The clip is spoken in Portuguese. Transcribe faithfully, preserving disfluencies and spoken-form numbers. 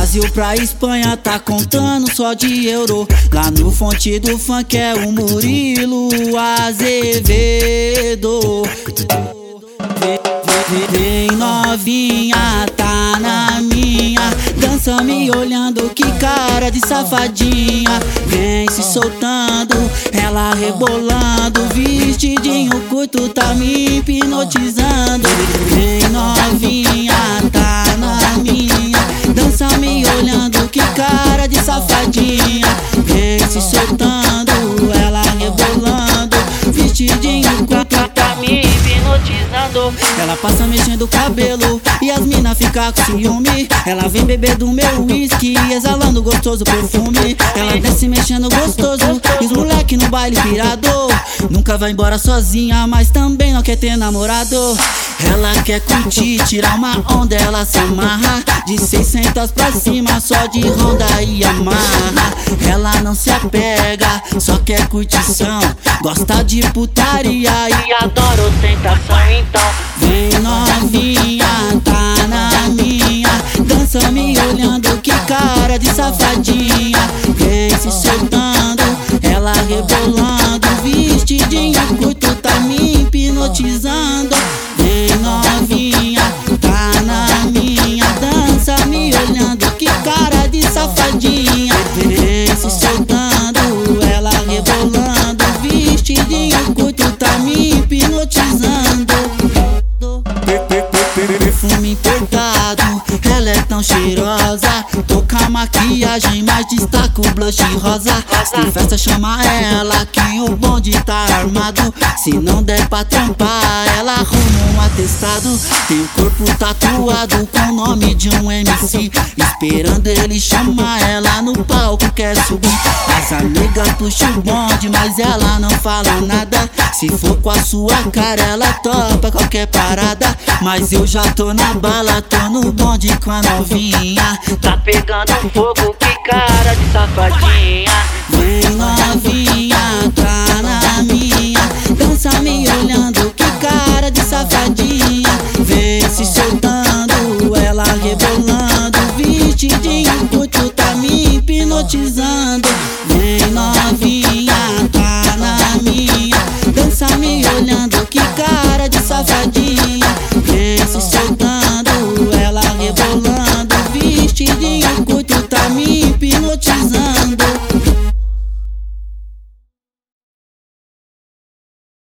Brasil pra Espanha tá contando só de euro. Lá no fonte do funk é o Murilo Azevedo. Vem novinha, tá na minha, dança me olhando, que cara de safadinha. Vem se soltando, ela rebolando, vestidinho curto tá me hipnotizando. Vem novinha, tá na minha, dança me olhando, que cara de safadinha. Vem se soltando, ela rebolando, vestidinho curto tá me hipnotizando. Ela passa mexendo o cabelo e as mina fica com ciúme. Ela vem beber do meu whisky, exalando gostoso perfume. Ela desce mexendo gostoso e os moleque no baile pirador. Nunca vai embora sozinha, mas também não quer ter namorado. Ela quer curtir, tirar uma onda, ela se amarra de seiscentos pra cima, só de Honda e Yamaha. Ela não se apega, só quer curtição, gosta de putaria e adora ostentação. Então vem novinha, tá na minha, dança me olhando, que cara de safadinha. Vem se soltando, ela rebolando, vestidinho curto tá me hipnotizando. Vem novinha, tá na minha, dança me olhando, que cara de safadinha. Vem se soltando, ela rebolando, vestidinho curto tá me hipnotizando. Perfume importado, ela é tão cheirosa, tô com a maquiagem, mas destaca o blush rosa. Se festa chama ela, que o bonde tá armado. Se não der pra trampar, ela arruma um atestado. Tem o corpo tatuado com o nome de um M C, esperando ele chamar ela no palco, quer subir. As amigas puxam o bonde, mas ela não fala nada. Se for com a sua cara, ela topa qualquer parada. Mas eu já tô na bala, tô no bonde com a novinha, tá pegando fogo, que cara de safadinha. Vem novinha, tá na minha, dança me olhando, que cara de safadinha. Vem se soltando, ela rebolando, vestidinho curto tá me hipnotizando.